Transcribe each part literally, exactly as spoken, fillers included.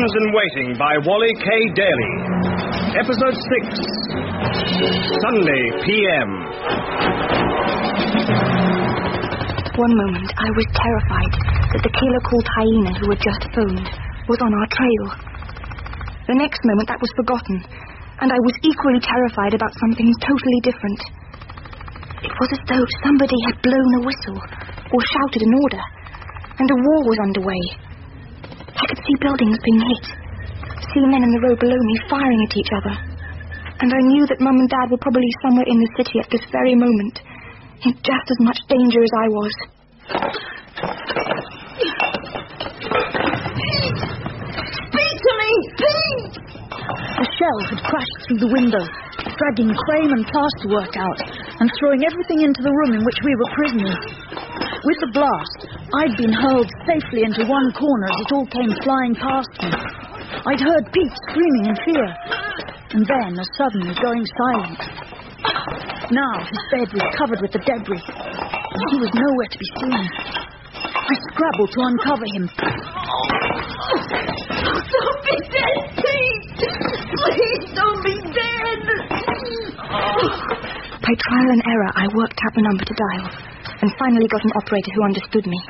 in Waiting by Wally K. Daly. Episode six. Sunday P M One moment, I was terrified that the killer called Hyena, who had just phoned, was on our trail. The next moment, that was forgotten, and I was equally terrified about something totally different. It was as though somebody had blown a whistle or shouted an order, and a war was underway. I could see buildings being hit, see men in the road below me firing at each other, and I knew that Mum and Dad were probably somewhere in the city at this very moment, in just as much danger as I was. Speak to me, Pete! A shell had crashed through the window, dragging crane and plasterwork out, and throwing everything into the room in which we were prisoners. With the blast, I'd been hurled safely into one corner as it all came flying past me. I'd heard Pete screaming in fear, and then a sudden going silent. Now his bed was covered with the debris, and he was nowhere to be seen. I scrabbled to uncover him. Don't be dead, Pete! Please don't be dead! By trial and error, I worked out the number to dial, and finally got an operator who understood me.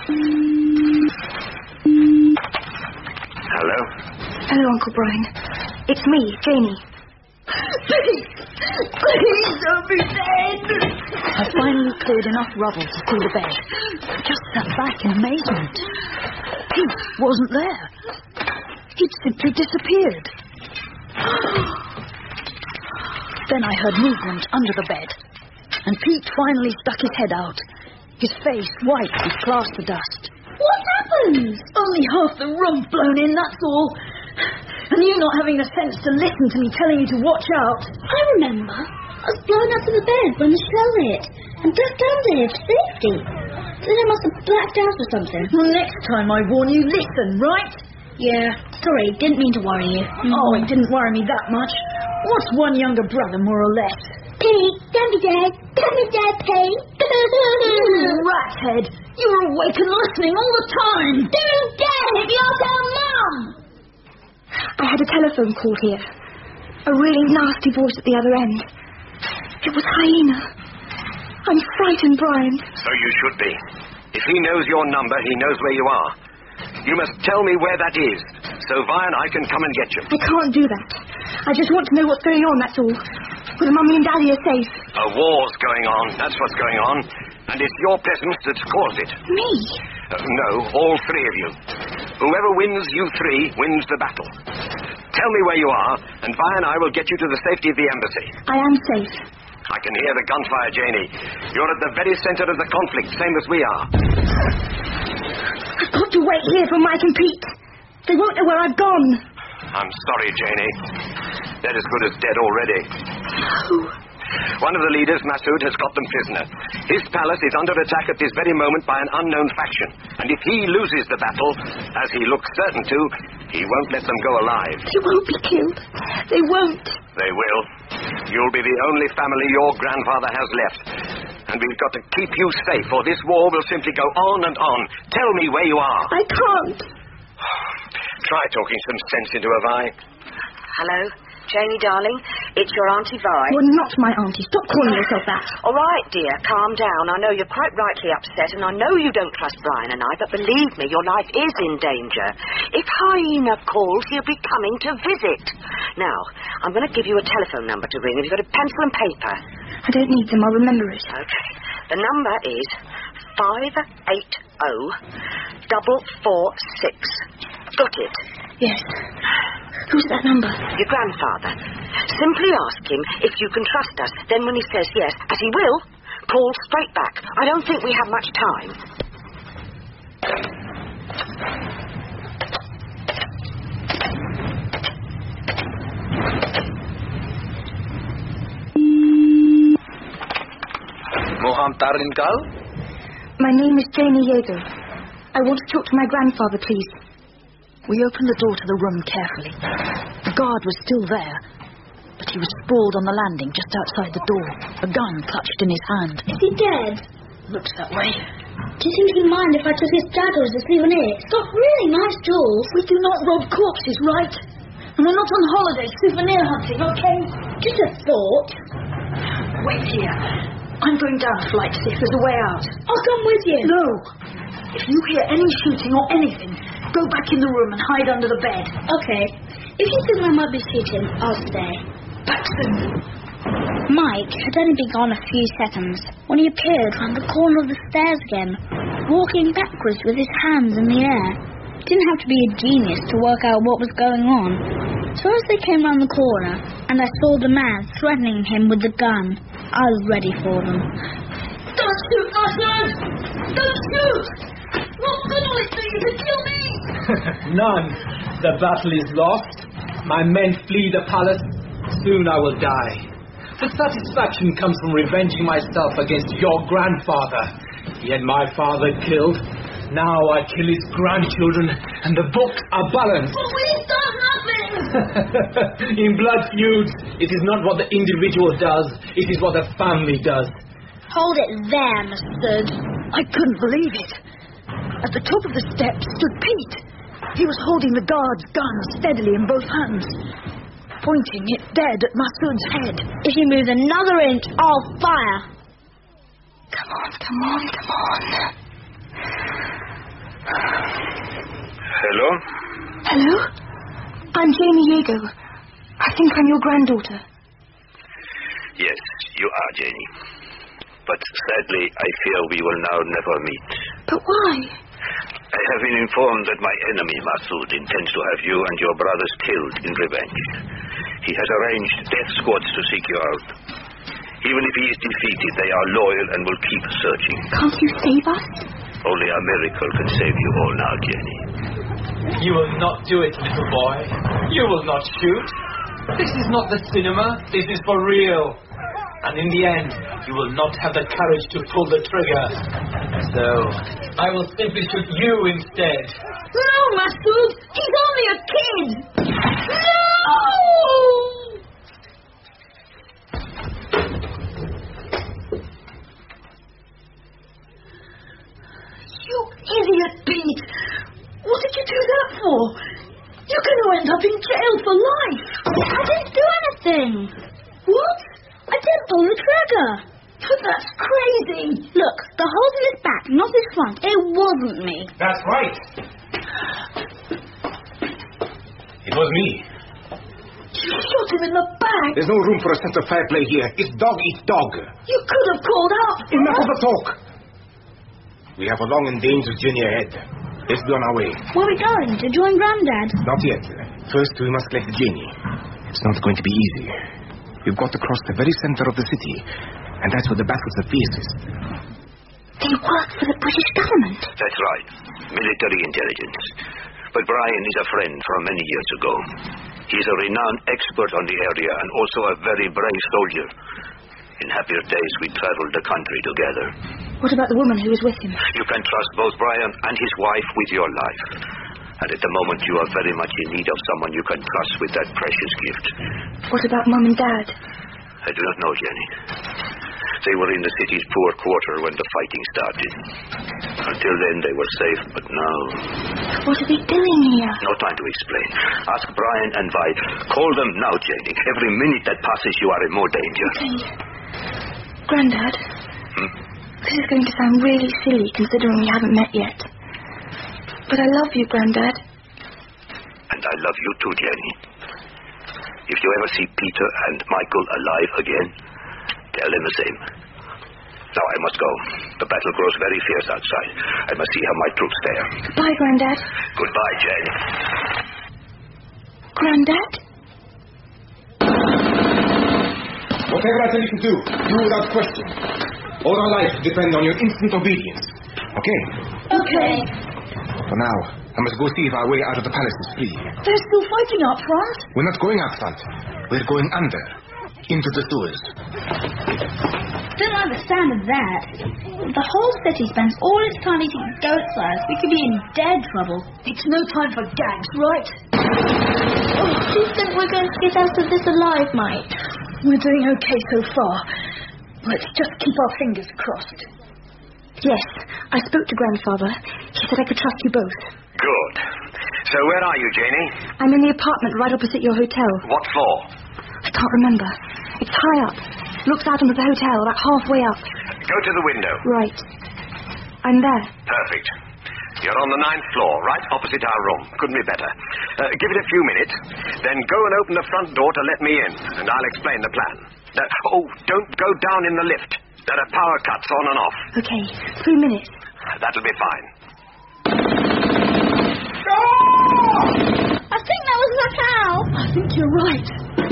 Hello? Hello, Uncle Brian. It's me, Janie. Pete! Please don't be dead! I finally cleared enough rubble to see the bed. I just sat back in amazement. Pete wasn't there. He'd simply disappeared. Then I heard movement under the bed, and Pete finally stuck his head out, his face white with plaster dust. What happened? Only half the room blown in, that's all. And you not having the sense to listen to me telling you to watch out. I remember. I was blown up to the bed when the shell hit, and ducked under here for safety. Then I must have blacked out or something. Well, next time I warn you, listen, right? Yeah, sorry, didn't mean to worry you. Mm. Oh, it didn't worry me that much. What's one younger brother, more or less? Pete, don't be dead. Don't be dead, Pete. You rathead. You were awake and listening all the time. Don't dead if you'll tell Mum. I had a telephone call here. A really nasty voice at the other end. It was Hyena. I'm frightened, Brian. So you should be. If he knows your number, he knows where you are. You must tell me where that is, so Vi and I can come and get you. I can't do that. I just want to know what's going on, that's all. Whether Mummy and Daddy are safe. A war's going on, that's what's going on. And it's your presence that's caused it. Me? Uh, no, all three of you. Whoever wins you three wins the battle. Tell me where you are, and Vi and I will get you to the safety of the embassy. I am safe. I can hear the gunfire, Janie. You're at the very center of the conflict, same as we are. I've got to wait here for Mike and Pete. They won't know where I've gone. I'm sorry, Janie. They're as good as dead already. No. One of the leaders, Masood, has got them prisoner. His palace is under attack at this very moment by an unknown faction. And if he loses the battle, as he looks certain to, he won't let them go alive. They won't be killed. They won't. They will. You'll be the only family your grandfather has left. And we've got to keep you safe, or this war will simply go on and on. Tell me where you are. I can't. Try talking some sense into her, Vi. Hello? Janie, darling, it's your Auntie Vi. You're not my auntie. Stop calling yourself that. All right, dear, calm down. I know you're quite rightly upset, and I know you don't trust Brian and I, but believe me, your life is in danger. If Hyena calls, he'll be coming to visit. Now, I'm going to give you a telephone number to ring. Have you got a pencil and paper? I don't need them. I'll remember it. Okay. The number is five eight zero, double four six. Got it? Yes. Who's that number? Your grandfather. Simply ask him if you can trust us. Then when he says yes, as he will, call straight back. I don't think we have much time. Mohamtar Linkal? My name is Janie Yeager. I want to talk to my grandfather, please. We opened the door to the room carefully. The guard was still there, but he was sprawled on the landing just outside the door, a gun clutched in his hand. Is he dead? Looks that way. Do you think he'd mind if I took his dagger as a souvenir? It's got really nice jewels. We do not rob corpses, right? And we're not on holiday souvenir hunting, okay? Just a thought. Wait here. I'm going down a flight to see if there's a way out. I'll come with you. No. If you hear any shooting or anything, go back in the room and hide under the bed. Okay. If you think there might be shooting, I'll stay. Back soon. Mike had only been gone a few seconds when he appeared round the corner of the stairs again, walking backwards with his hands in the air. Didn't have to be a genius to work out what was going on. So as they came round the corner, and I saw the man threatening him with the gun, I was ready for them. Don't shoot, Ashland! Don't shoot! What good will it do you to kill me? None. The battle is lost. My men flee the palace. Soon I will die. The satisfaction comes from revenging myself against your grandfather. He had my father killed. Now I kill his grandchildren, and the books are balanced. But we've done nothing! In blood feuds, it is not what the individual does, it is what the family does. Hold it there, Mister Sturge. I couldn't believe it. At the top of the steps stood Pete. He was holding the guard's gun steadily in both hands, pointing it dead at Masood's head. If he moves another inch, I'll fire. Come on, come on, come on. Hello? Hello? I'm Jamie Yago. I think I'm your granddaughter. Yes, you are, Janie. But sadly, I fear we will now never meet. But why? I have been informed that my enemy, Masood, intends to have you and your brothers killed in revenge. He has arranged death squads to seek you out. Even if he is defeated, they are loyal and will keep searching. Can't you save us? Only a miracle can save you all now, Jenny. You will not do it, little boy. You will not shoot. This is not the cinema. This is for real. And in the end, you will not have the courage to pull the trigger. So, I will simply shoot you instead. No, Masood! He's only a kid! No! You idiot, Pete! What did you do that for? You're going to end up in jail for life! I didn't do anything! What? I didn't pull the trigger! But that's crazy! Look, the hole's in his back, not his front. It wasn't me. That's right. It was me. You shot him in the back! There's no room for a sense of fair play here. It's dog eat dog. You could have called out! Enough of the talk. We have a long and dangerous journey ahead. Let's be on our way. Where are we going? To join Grandad? Not yet. First, we must collect the genie. It's not going to be easy. We've got to cross the very center of the city, and that's where the battles are fiercest. They work for the British government. That's right. Military intelligence. But Brian is a friend from many years ago. He's a renowned expert on the area and also a very brave soldier. In happier days, we traveled the country together. What about the woman who was with him? You can trust both Brian and his wife with your life. And at the moment, you are very much in need of someone you can trust with that precious gift. What about Mum and Dad? I do not know, Jenny. They were in the city's poor quarter when the fighting started. Until then, they were safe, but now... What are they doing here? No time to explain. Ask Brian and Vi. Call them now, Jenny. Every minute that passes, you are in more danger. Okay. Grandad, Hmm? this is going to sound really silly considering we haven't met yet. But I love you, Grandad. And I love you too, Jenny. If you ever see Peter and Michael alive again, tell them the same. Now I must go. The battle grows very fierce outside. I must see how my troops fare. Goodbye, Grandad. Goodbye, Jenny. Granddad? Whatever I tell you to do, do without question. All our lives depend on your instant obedience. Okay? Okay. For now, I must go see if our way out of the palace is free. They're still fighting up front. We're not going out front. We're going under. Into the sewers. Don't understand that. If the whole city spends all its time eating goat's eyes, we could be in dead trouble. It's no time for gags, right? Oh, do you think we're going to get out of this alive, Mike? We're doing okay so far. Let's just keep our fingers crossed. Yes, I spoke to Grandfather. He said I could trust you both. Good. So where are you, Janie? I'm in the apartment right opposite your hotel. What floor? I can't remember. It's high up. Looks out onto the hotel, about halfway up. Go to the window. Right. I'm there. Perfect. You're on the ninth floor, right opposite our room. Couldn't be better. Uh, give it a few minutes, then go and open the front door to let me in, and I'll explain the plan. Uh, oh, don't go down in the lift. There are power cuts on and off. Okay, three minutes. That'll be fine. I think that was Raquel. I think you're right.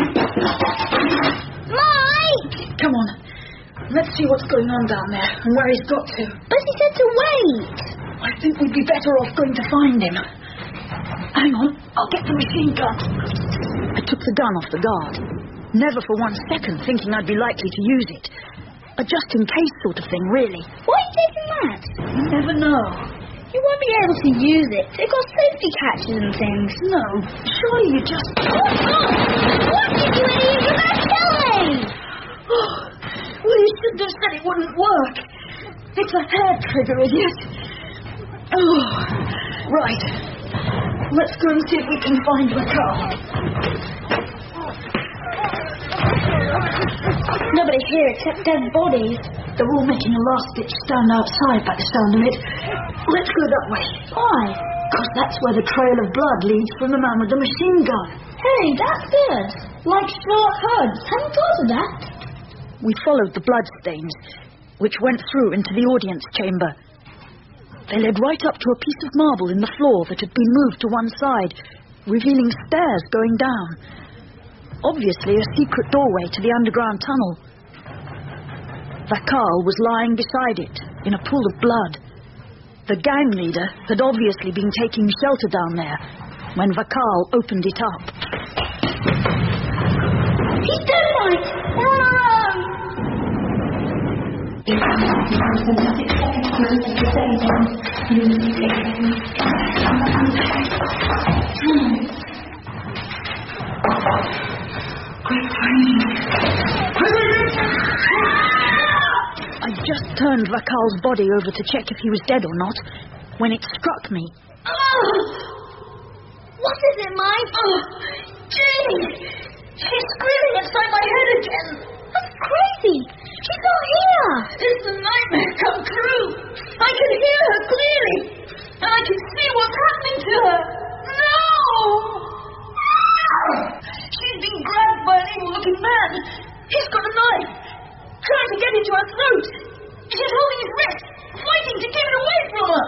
Mike! Come on. Let's see what's going on down there and where he's got to. But he said to wait. I think we'd be better off going to find him. Hang on, I'll get the machine gun. I took the gun off the guard. Never for one second thinking I'd be likely to use it. A just-in-case sort of thing, really. Why are you taking that? You never know. You won't be able to use it. They've got safety catches and things. No, surely you just... Oh, God! What did you idiot? You're going to kill me! Oh, well, you shouldn't have said it wouldn't work. It's a hair trigger, idiot. Oh, right. Let's go and see if we can find Raquel. Nobody here except dead bodies. They're all making a last-ditch stand outside by the sound of it. Let's go that way. Why? Because that's where the trail of blood leads from the man with the machine gun. Hey, that's good. Like Sherlock Holmes. Hadn't thought of that. We followed the blood stains, which went through into the audience chamber. They led right up to a piece of marble in the floor that had been moved to one side, revealing stairs going down. Obviously a secret doorway to the underground tunnel. Vakal was lying beside it, in a pool of blood. The gang leader had obviously been taking shelter down there when Vakal opened it up. He's dead, Mike! We're on our own! I just turned Vakal's body over to check if he was dead or not, when it struck me. Oh! What is it, Mike? Oh, Jane! She's screaming inside my head again. That's crazy. She's not here. It's a nightmare come true. I can hear her clearly, and I can see what's happening to her. No! She's been grabbed by an evil-looking man. He's got a knife, trying to get into her throat. She's holding his wrist, fighting to get it away from her.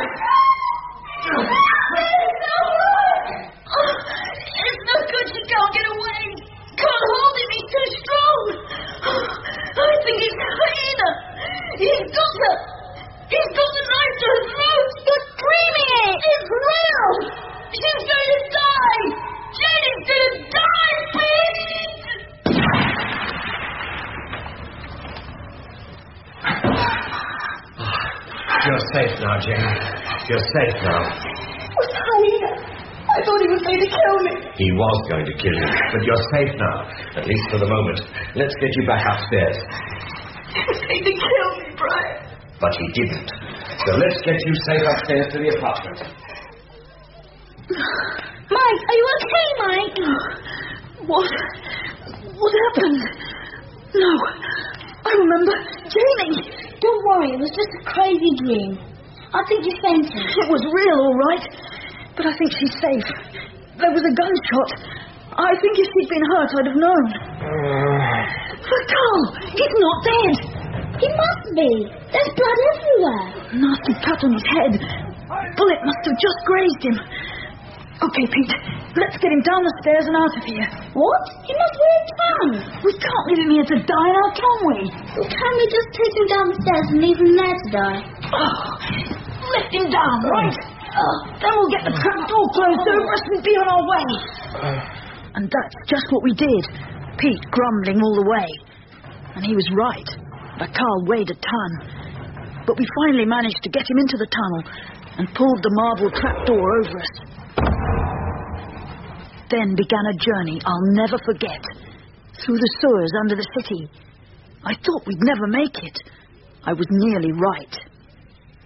It's no good. She can't get away. Can't hold him. He's too strong. I think it's Hyena. He's got her. He's got the knife to her throat. You're dreaming it. It's real. She's going to die. Jenny's going to die, please. You're safe now, Jane. You're safe now. What's Hyena? I thought he was going to kill me. He was going to kill you, but you're safe now, at least for the moment. Let's get you back upstairs. He was going to kill me, Brian. But he didn't. So let's get you safe upstairs to the apartment. Mike, are you okay, Mike? What? What happened? No. I remember Jamie. Don't worry, it was just a crazy dream. I think you fainted. It was real, all right. But I think she's safe. There was a gunshot. I think if she'd been hurt, I'd have known. Vakal! He's not dead! He must be. There's blood everywhere. Nasty cut on his head. Bullet must have just grazed him. Okay, Pete. Let's get him down the stairs and out of here. What? He must wear a tan. We can't leave him here to die now, can we? Well, can we just take him downstairs and leave him there to die? Oh, lift him down, right? Oh, then we'll get the trap door closed over us and be on our way. And that's just what we did. Pete grumbling all the way. And he was right. Vakal weighed a ton. But we finally managed to get him into the tunnel and pulled the marble trapdoor over us. Then began a journey I'll never forget. Through the sewers under the city. I thought we'd never make it. I was nearly right.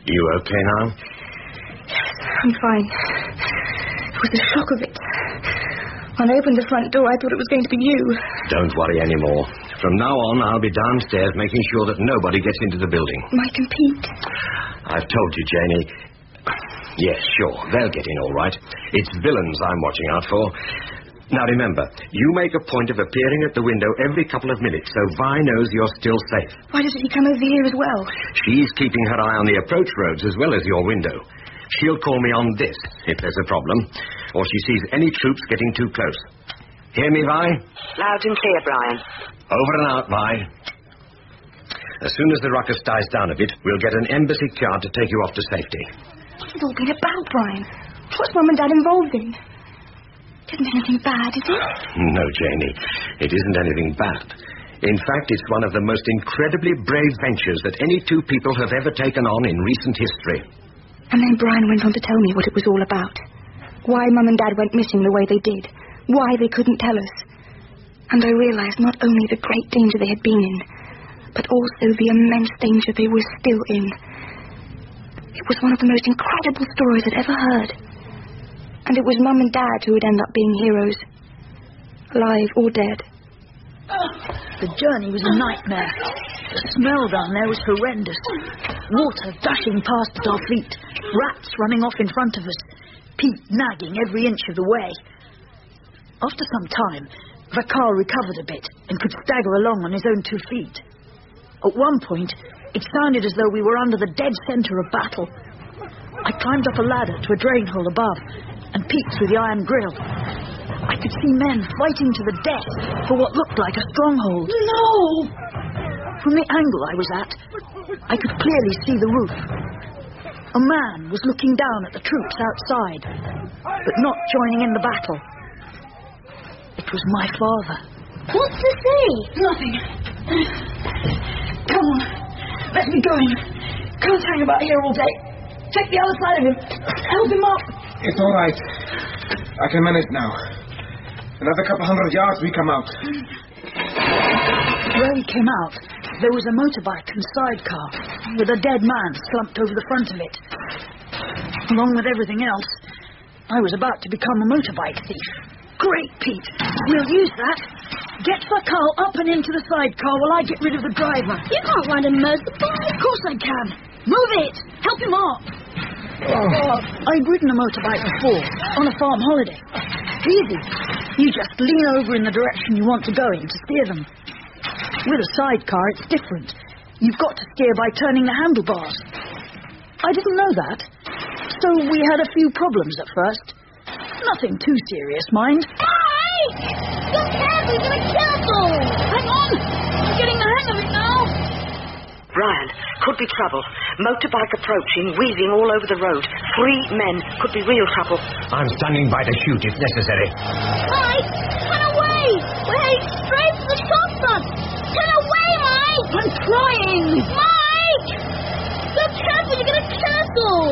You okay now? Yes, I'm fine. It was the shock of it. When I opened the front door, I thought it was going to be you. Don't worry anymore. From now on, I'll be downstairs making sure that nobody gets into the building. Mike and Pete. I've told you, Janie. Yes, sure, they'll get in all right. It's villains I'm watching out for. Now remember, you make a point of appearing at the window every couple of minutes so Vi knows you're still safe. Why doesn't he come over here as well? She's keeping her eye on the approach roads as well as your window. She'll call me on this if there's a problem, or she sees any troops getting too close. Hear me, Vi? Loud and clear, Brian. Over and out, Vi. As soon as the ruckus dies down a bit, we'll get an embassy car to take you off to safety. What's it all been about, Brian? What's Mum and Dad involved in? It isn't anything bad, is it? No, Janie. It isn't anything bad. In fact, it's one of the most incredibly brave ventures that any two people have ever taken on in recent history. And then Brian went on to tell me what it was all about. Why Mum and Dad went missing the way they did. Why they couldn't tell us. And I realized not only the great danger they had been in, but also the immense danger they were still in. It was one of the most incredible stories I'd ever heard. And it was Mum and Dad who would end up being heroes. Alive or dead. The journey was a nightmare. The smell down there was horrendous. Water gushing past at our feet. Rats running off in front of us. Pete nagging every inch of the way. After some time, Vakar recovered a bit and could stagger along on his own two feet. At one point, it sounded as though we were under the dead centre of battle. I climbed up a ladder to a drain hole above and peeked through the iron grill. I could see men fighting to the death for what looked like a stronghold. No! From the angle I was at, I could clearly see the roof. A man was looking down at the troops outside, but not joining in the battle. It was my father. What's to say? Nothing. Come on, let me go in. Can't hang about here all day. Take the other side of him. Help him up. It's all right. I can manage now. Another couple hundred yards, we come out. Where we came out, there was a motorbike and sidecar, with a dead man slumped over the front of it. Along with everything else, I was about to become a motorbike thief. Great, Pete. We'll use that. Get Vakar up and into the sidecar while I get rid of the driver. You can't ride a motorbike. Of course I can. Move it. Help him up. Oh. I'd ridden a motorbike before, on a farm holiday. Easy. You just lean over in the direction you want to go in to steer them. With a sidecar, it's different. You've got to steer by turning the handlebars. I didn't know that. So we had a few problems at first. Nothing too serious, mind. Mike! You're careful, you're going to kill us all! Hang on! I'm getting the hang of it now. Brian, could be trouble. Motorbike approaching, weaving all over the road. Three men. Could be real trouble. I'm standing by to shoot if necessary. Mike! Turn away! We're heading straight for the shotgun! Turn away, Mike! I'm trying! Mike! You're careful, you're going to kill us all!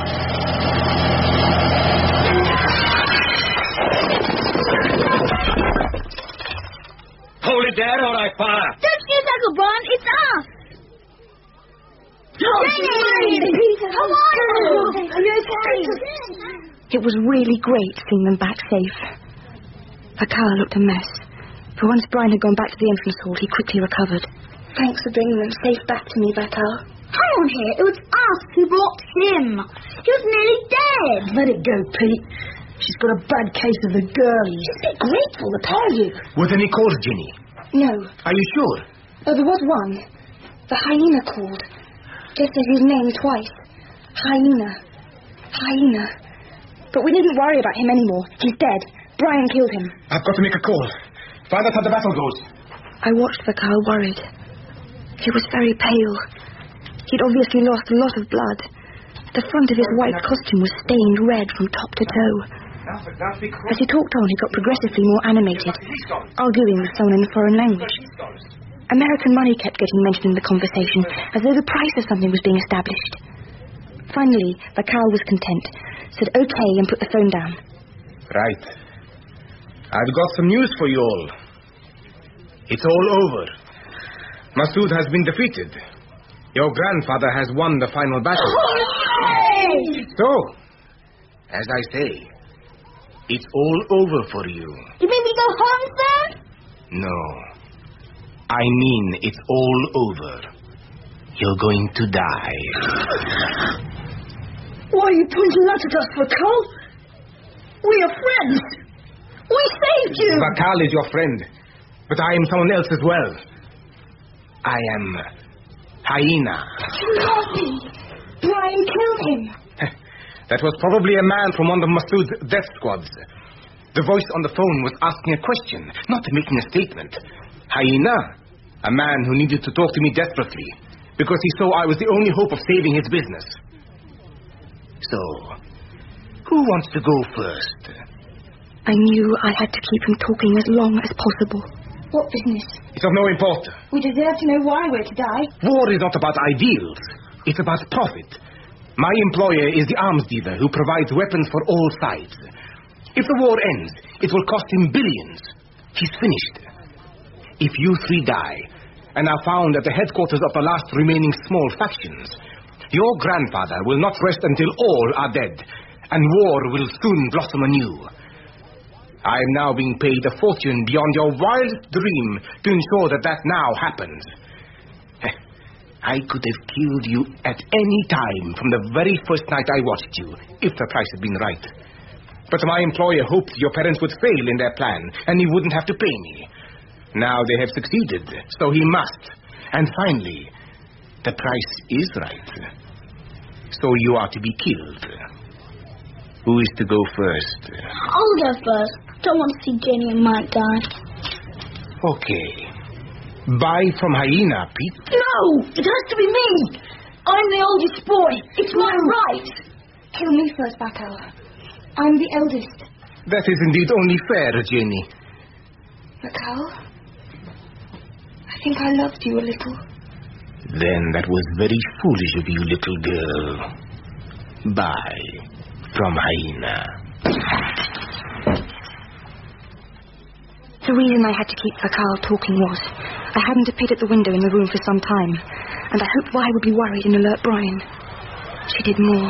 Hold it there or I fire. Don't shoot, Uncle Brian, it's us! No, Come on! Are you okay? It was really great seeing them back safe. Vakar looked a mess. But once Brian had gone back to the entrance hall, he quickly recovered. Thanks for bringing them safe back to me, Vakar. Hang on here, it was us who brought him. He was nearly dead. Let it go, Pete. She's got a bad case of the girlies. A bit grateful, I tell you. Were there any calls, Ginny? No. Are you sure? Oh, there was one. The hyena called. Just said his name twice. Hyena. Hyena. But we didn't worry about him anymore. He's dead. Brian killed him. I've got to make a call. Find out how the battle goes. I watched Vakar worried. He was very pale. He'd obviously lost a lot of blood. The front of his white costume was stained red from top to toe. As he talked on, he got progressively more animated, arguing with someone in a foreign language. American money kept getting mentioned in the conversation, as though the price of something was being established. Finally, Vakar was content, said okay and put the phone down. Right. I've got some news for you all. It's all over. Masood has been defeated. Your grandfather has won the final battle. So, as I say, it's all over for you. You mean we go home, sir? No. I mean it's all over. You're going to die. Why are you pointing that at us, Vakal? We are friends. We saved you. Vakal is your friend, but I am someone else as well. I am Hyena. You love me. Brian killed him. That was probably a man from one of Masood's death squads. The voice on the phone was asking a question, not making a statement. Hyena, a man who needed to talk to me desperately, because he saw I was the only hope of saving his business. So, who wants to go first? I knew I had to keep him talking as long as possible. What business? It's of no importance. We deserve to know why we're to die. War is not about ideals. It's about profit. My employer is the arms dealer who provides weapons for all sides. If the war ends, it will cost him billions. He's finished. If you three die and are found at the headquarters of the last remaining small factions, your grandfather will not rest until all are dead, and war will soon blossom anew. I am now being paid a fortune beyond your wildest dream to ensure that that now happens. I could have killed you at any time from the very first night I watched you, if the price had been right. But my employer hoped your parents would fail in their plan, and he wouldn't have to pay me. Now they have succeeded, so he must. And finally, the price is right. So you are to be killed. Who is to go first? I'll go first. Don't want to see Jenny and Mike die. Okay. Buy from Hyena, Pete. No! It has to be me! I'm the oldest boy. It's my right. Kill me first, Vakal. I'm the eldest. That is indeed only fair, Jenny. Vakal, I think I loved you a little. Then that was very foolish of you, little girl. Buy from Hyena. The reason I had to keep Vakal talking was I hadn't appeared at the window in the room for some time, and I hoped Vi would be worried and alert Brian. She did more.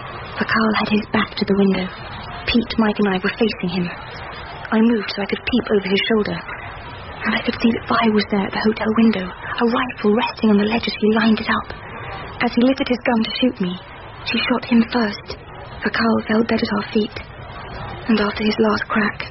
Vakal had his back to the window. Pete, Mike, and I were facing him. I moved so I could peep over his shoulder, and I could see that Vi was there at the hotel window, a rifle resting on the ledge as he lined it up. As he lifted his gun to shoot me, she shot him first. Vakal fell dead at our feet, and after his last crack,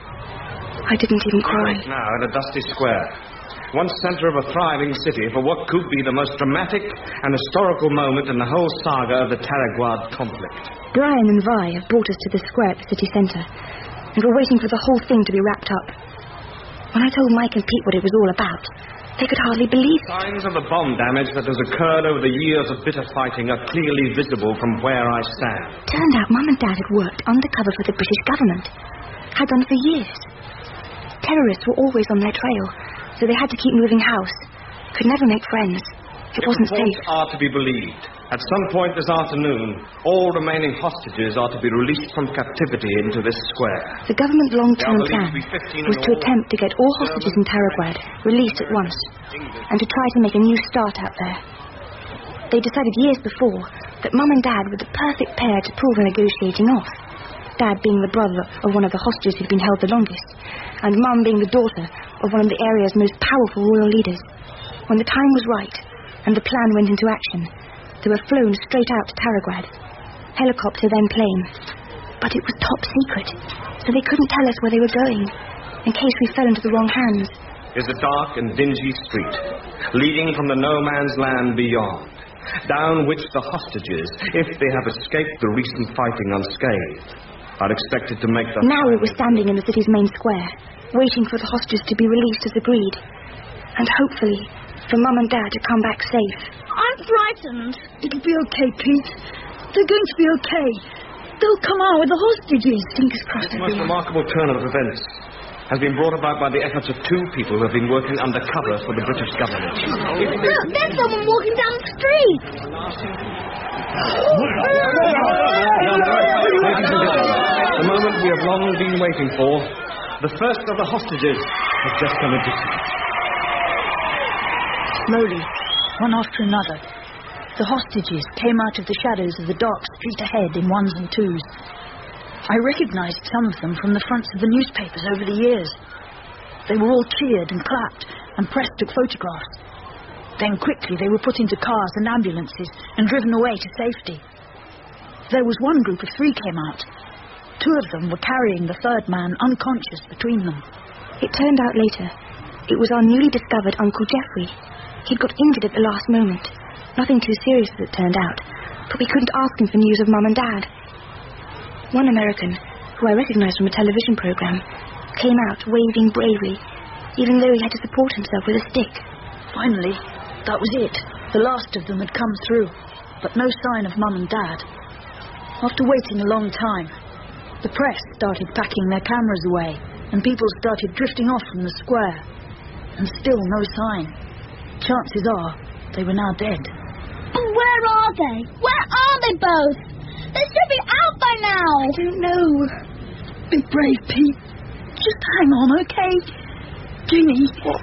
I didn't even cry. Right now at a dusty square, once centre of a thriving city for what could be the most dramatic and historical moment in the whole saga of the Taraguad conflict. Brian and Vi have brought us to the square at the city centre, and we're waiting for the whole thing to be wrapped up. When I told Mike and Pete what it was all about, they could hardly believe it. Signs of the bomb damage that has occurred over the years of bitter fighting are clearly visible from where I stand. Turned out Mum and Dad had worked undercover for the British government. Had done for years. Terrorists were always on their trail, so they had to keep moving house. Could never make friends. It wasn't safe. Reports are to be believed. At some point this afternoon, all remaining hostages are to be released from captivity into this square. The government's long-term There plan are believed to be fifteen was in to all. attempt to get all hostages in Taraguad released at once, and to try to make a new start out there. They decided years before that Mum and Dad were the perfect pair to pull the negotiating off. Dad being the brother of one of the hostages who'd been held the longest, and Mum being the daughter of one of the area's most powerful royal leaders. When the time was right, and the plan went into action, they were flown straight out to Taraguad. Helicopter, then plane. But it was top secret, so they couldn't tell us where they were going, in case we fell into the wrong hands. Is a dark and dingy street, leading from the no-man's land beyond, down which the hostages, if they have escaped the recent fighting unscathed, are expected to make the... Now we were standing in the city's main square, waiting for the hostages to be released as agreed, and hopefully for Mum and Dad to come back safe. I'm frightened. It'll be okay, Pete. They're going to be okay. They'll come out with the hostages. Fingers crossed, This most everyone. remarkable turn of events has been brought about by the efforts of two people who have been working undercover for the British government. Look, there's someone walking down the street. Ladies and gentlemen, the moment we have long been waiting for, the first of the hostages has just come into sight. Slowly, one after another, The hostages came out of the shadows of the dark street ahead in ones and twos. I recognised some of them from the fronts of the newspapers over the years. They were all cheered and clapped, and press took photographs. Then quickly they were put into cars and ambulances and driven away to safety. There was one group of three came out. Two of them were carrying the third man unconscious between them. It turned out later it was our newly discovered Uncle Geoffrey. He'd got injured at the last moment. Nothing too serious as it turned out, but we couldn't ask him for news of Mum and Dad. One American, who I recognised from a television programme, came out waving bravely, even though he had to support himself with a stick. Finally, that was it. The last of them had come through, but no sign of Mum and Dad. After waiting a long time, the press started packing their cameras away, and people started drifting off from the square. And still no sign. Chances are they were now dead. Where are they? Where are they both? They should be out by now. I don't know. Be brave, Pete. Just hang on, okay? Jeannie. What?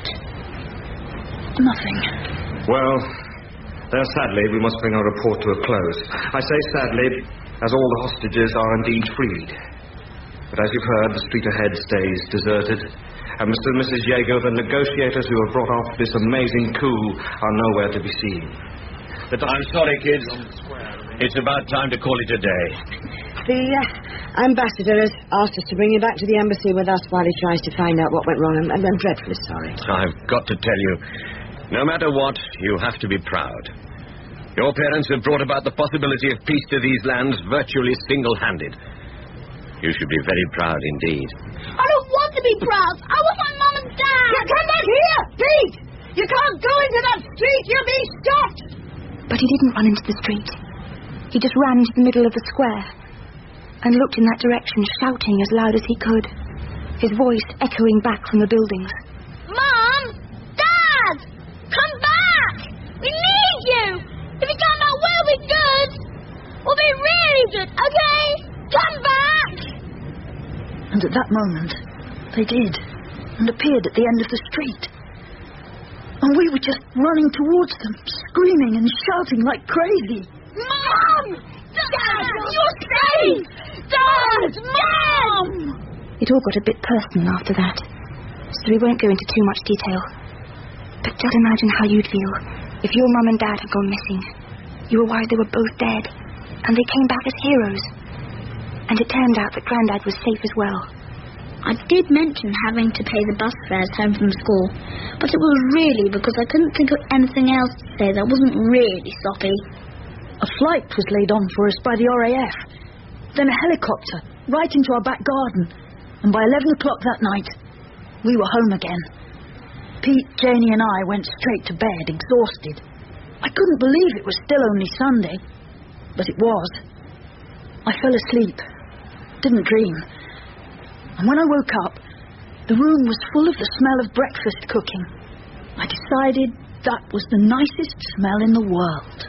Nothing. Well, there sadly we must bring our report to a close. I say sadly, as all the hostages are indeed freed. But as you've heard, the street ahead stays deserted, and Mister and Missus Jaeger, the negotiators who have brought off this amazing coup, are nowhere to be seen. But I'm sorry, kids. It's about time to call it a day. The uh, ambassador has asked us to bring you back to the embassy with us while he tries to find out what went wrong. I'm, I'm dreadfully sorry. I've got to tell you, no matter what, you have to be proud. Your parents have brought about the possibility of peace to these lands virtually single-handed. You should be very proud indeed. I don't want to be proud. I want my Mum and Dad. Yeah, come back here, Pete! You can't go into that street. You'll be stopped. But he didn't run into the street. He just ran into the middle of the square and looked in that direction, shouting as loud as he could, his voice echoing back from the buildings. Mum! Dad! Come back! We need you! If you come back, we'll be good! We'll be really good, okay? Come back! And at that moment, they did, and appeared at the end of the street. And we were just running towards them, screaming and shouting like crazy. Mom! Dad! You're safe! Dad! Mom! It all got a bit personal after that, so we won't go into too much detail. But just imagine how you'd feel if your Mum and Dad had gone missing. You were worried they were both dead, and they came back as heroes. And it turned out that Grandad was safe as well. I did mention having to pay the bus fares home from school, but it was really because I couldn't think of anything else to say that wasn't really soppy. A flight was laid on for us by the R A F, then a helicopter right into our back garden, and by eleven o'clock that night, we were home again. Pete, Janie and I went straight to bed, exhausted. I couldn't believe it was still only Sunday, but it was. I fell asleep, didn't dream. And when I woke up, the room was full of the smell of breakfast cooking. I decided that was the nicest smell in the world.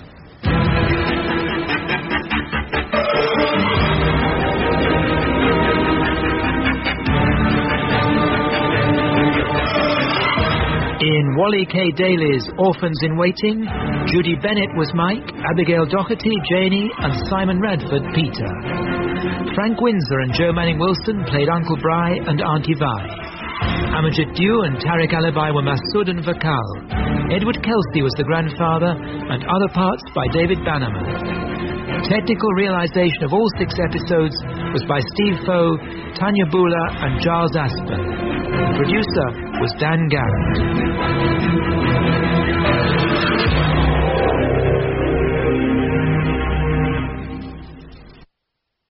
In Wally K. Daly's Orphans in Waiting, Judy Bennett was Mike, Abigail Doherty, Janie, and Simon Radford, Peter. Frank Windsor and Joe Manning Wilson played Uncle Bry and Auntie Vi. Amajit Dew and Tariq Alibi were Masood and Vakal. Edward Kelsey was the grandfather, and other parts by David Bannerman. Technical realization of all six episodes was by Steve Foe, Tanya Bula, and Giles Aspen. The producer was Dan Garrett.